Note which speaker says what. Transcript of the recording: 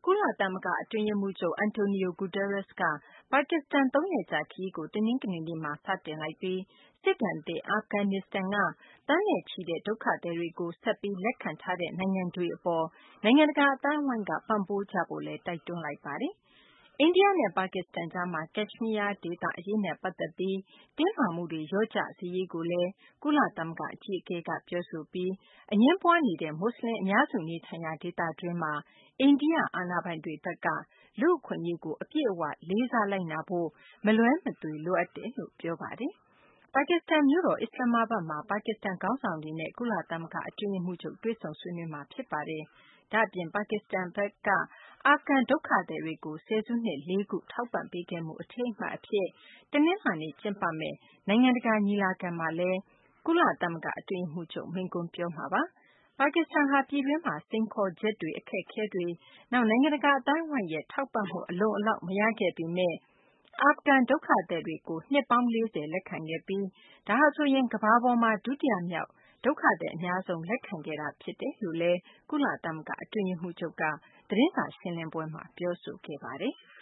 Speaker 1: ကုလသမဂ္ဂအတွင်းရေးမှူးချုပ် Antonio Guterres က ပါကစ္စတန် ၃ ရက်ကြာခရီးကို တနင်္ဂနွေနေ့မှာ စတင်လိုက်ပြီး စစ်ဒဏ်သင့် အာဖဂန်နစ္စတန်က သန်းနဲ့ချီတဲ့ ဒုက္ခသည်တွေကို ဆက်ပြီး လက်ခံထားတဲ့ နိုင်ငံတွေအပေါ် နိုင်ငံတကာအသိုင်းအဝိုင်းက ပံ့ပိုးကြဖို့လည်း တိုက်တွန်းလိုက်ပါတယ်။ အိန္ဒိယနဲ့ ပါကစ္စတန်ကြားမှာ ကက်ရှ်မီးယားဒေသအရေးနဲ့ ပတ်သက်ပြီး တင်းမာမှုတွေ လျော့ကျစေရေးကိုလည်း ကုလသမဂ္ဂအကြီးအကဲက ပြောဆိုပြီး အငြင်းပွားနေတဲ့ မွတ်စလင်အများစုနေထိုင်ရာ ဒေသတွင်းမှာ အိန္ဒိယအာဏာပိုင်တွေဘက်က လူ့အခွင့်အရေးကို အပြည့်အဝ လေးစားလိုက်နာဖို့ မလွဲမသွေ လိုအပ်တယ်လို့ ပြောပါတယ်။ ပါကစ္စတန်မြို့တော် အစ္စလာမ္မာဘတ်မှာ ပါကစ္စတန်ခေါင်းဆောင်တွေနဲ့ ကုလသမဂ္ဂအတွင်းရေးမှူးချုပ် တွေ့ဆုံဆွေးနွေးမှာ ဖြစ်ပါတယ်။ ဒါ့အပြင် ပါကစ္စတန်ဘက်က အာဖဂန်ဒုက္ခသည်တွေကို ဆယ်စုနှစ် ၄ ခု ထောက်ပံ့ပေးခဲ့မှု အထိမ်းအမှတ်အဖြစ် တနင်္လာနေ့ ကျင်းပမယ့် နိုင်ငံတကာညီလာခံမှာလည်း ကုလသမဂ္ဂအတွင်းရေးမှူးချုပ် မိန့်ခွန်းပြောမှာပါ။ ပါကစ္စတန်ဟာ ပြည်တွင်းမှာ စိန်ခေါ်ချက်တွေ အခက်အခဲတွေ၊ နောက် နိုင်ငံတကာအသိုင်းအဝိုင်းရဲ့ ထောက်ပံ့မှု အလုံအလောက် မရခဲ့ပေမယ့် အာဖဂန်ဒုက္ခသည်တွေကို နှစ်ပေါင်း ၄၀ လက်ခံခဲ့ပြီး ဒါဟာဆိုရင် ကမ္ဘာပေါ်မှာ ဒုတိယမြောက် ဒုက္ခသည်အများဆုံး လက်ခံခဲ့တာ ဖြစ်တယ်လို့လည်း ကုလသမဂ္ဂအတွင်းရေးမှူးချုပ်က သတင်းစာရှင်းလင်းပွဲမှာ ပြောဆိုခဲ့ပါတယ်။